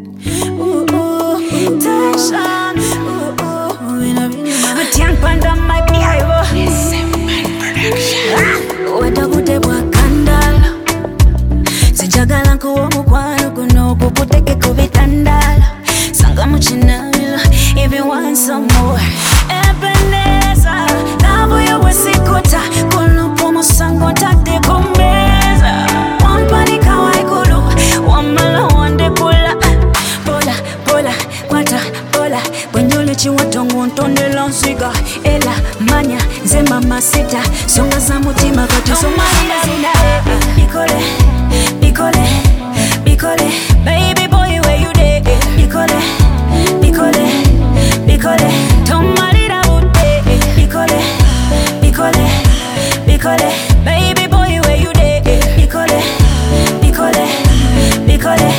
Ooh, ooh, tension. Ooh, ooh, Tiang panda my behavior. Wada bude wakandala. Sijagala nkuwa mukwano kuno kukuteke kubitandala. Sanga muchinala, if you want some more. Ebenezer, lavo ya wesikota. Kulupu musango tate kumeza. Wampani kawai kulu, wamala wande pula. Pola, pola, kwata, pola. Bwenyole chiwatongo ntonde lansiga. Ela, manya, zema masita. Songa za mutima koto somalina zina. Bikole, bikole, bikole. Baby boy where you dey? Bikole, bikole, bikole. Tomalina ude. Bikole, bikole, bikole. Baby boy where you dey? Bikole, bikole, bikole.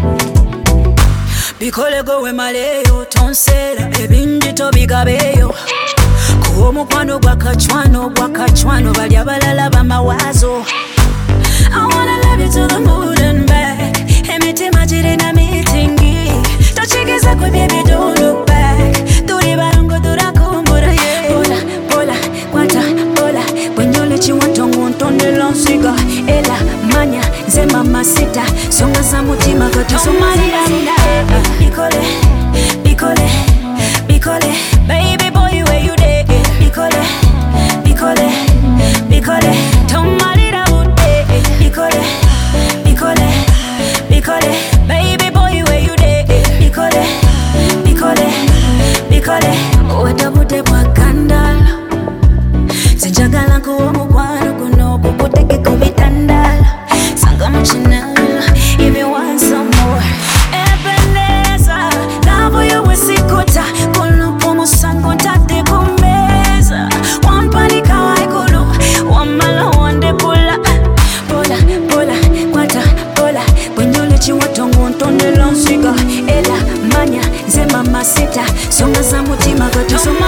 Bikole gowe maleyo tonsela ebinjito bigabeyo kuwo mukwano gwakachwano bali abalala bamawazo. I wanna love you to the moon and back. Emitima jirina mitingi tochigeza kwe baby don't look back. Turi barongo turakumbura yeah. Pola, pola, kwata, pola. Bwenyole chiwatongo ntonde lansiga. Ela, manya, zema masita. Songa za mutima koto somalina zina. Bikole, bikole, bikole. Baby boy where you dey? Bikole, bikole, bikole. Tomalina ude. Bikole, bikole, bikole. Baby boy where you dey? Bikole, bikole, bikole. Wada bude wakandala. Sijagala nkuwa mukwano kuno kukuteke kubitandala. Sanga muchinala, if you want some more. Ebenezer, lavo ya wesikota. Kulupu musango tate kumeza. Wampani kawai kulu, wamala wande pula. Pola, pola, kwata, pola. Bwenyole chiwatongo ntonde lansiga. Ela, manya, zema masita. Songa za mutima koto soma.